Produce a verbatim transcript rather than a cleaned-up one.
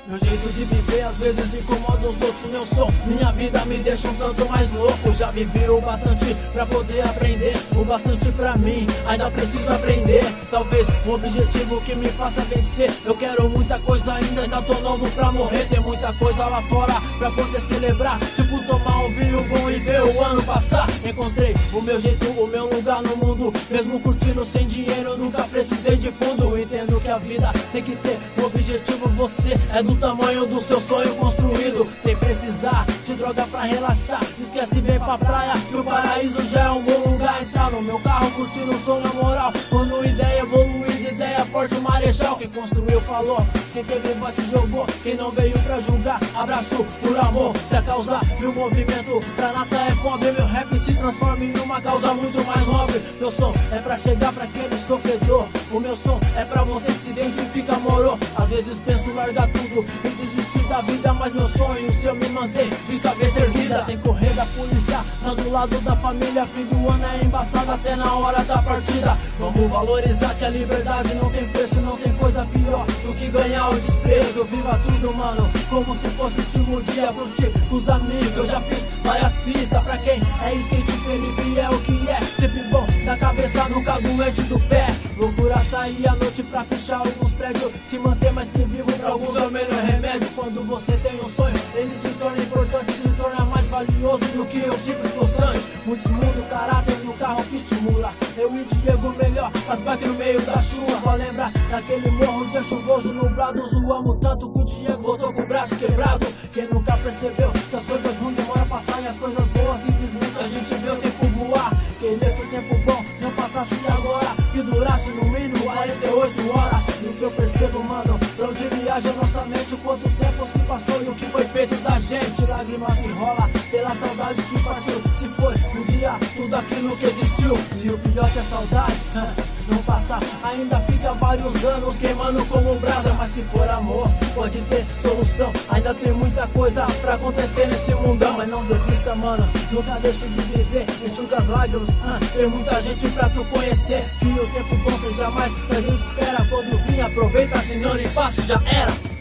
Meu jeito de viver às vezes incomoda os outros. Meu som, minha vida me deixa um tanto mais louco. Já vivi o bastante pra poder aprender, o bastante pra mim, ainda preciso aprender. Talvez um objetivo que me faça vencer. Eu quero muita coisa ainda, ainda tô novo pra morrer. Tem muita coisa lá fora pra poder celebrar, tipo tomar um vinho bom e ver o ano passar. Encontrei o meu jeito, o meu lugar no mundo. Mesmo curtindo sem dinheiro, eu nunca precisei de fundo. Entendo que a vida tem que ter um objetivo. Você é do tamanho do seu sonho construído, sem precisar de droga pra relaxar. Esquece bem pra praia, que o paraíso já é um bom lugar. Entrar no meu carro curtindo o som na moral. Quando ideia evoluída, ideia forte, marechal. Quem construiu falou, quem teve voz se jogou. Quem não veio pra julgar, abraço por amor. Se a causa e o movimento pra nata é pobre, meu rap se transforma em uma causa muito mais nobre. Meu som é pra chegar pra aquele sofredor. O meu som é pra você que se identifica, moro. Às vezes penso largar tudo e desistir da vida, mas meu sonho, o seu me mantém de cabeça erguida. Sem correr da polícia, tá do lado da família. Fim do ano é embaçado até na hora da partida. Vamos valorizar que a liberdade não tem preço. Não tem coisa pior do que ganhar o desprezo. Viva tudo, mano, como se fosse o último dia. Curtir com os amigos, eu já fiz várias fitas. Pra quem é skate, Felipe é o que é. Sempre bom da cabeça, nunca doente do pé. Loucura sair à noite pra fechar alguns prédios. Se manter mais que vivo pra alguns é o melhor remédio. Quando você tem um sonho, ele se torna importante, se torna mais valioso do que o simples possante. Muitos mudam o caráter no carro que estimula. Eu e Diego melhor, as bikes no meio da chuva. Vou lembrar daquele morro, dia chuvoso, nublado. Zoamos tanto que o Diego voltou com o braço quebrado. Quem nunca percebeu que as coisas ruins demoram a passar e as coisas boas simplesmente a gente vê o tempo voar. Queria que o tempo bom não passasse agora, que durasse no mínimo quarenta e oito horas. E o que eu percebo, mano, pra onde viaja nossa mente, o quanto tempo se passou e o que foi feito da gente. Lágrimas que rola pela saudade que partiu. Se foi um dia tudo aquilo que existiu. E o pior que é saudade não passa, ainda fica vários anos queimando como brasa. Mas se for amor, pode ter solução. Ainda tem muita coisa pra acontecer nesse mundão. Mas não desista, mano, nunca deixe de viver. Enxuga as lágrimas, ah, tem muita gente pra tu conhecer. Que o tempo bom seja mais que a gente espera. Quando vir, aproveita, senão nem passa, já era.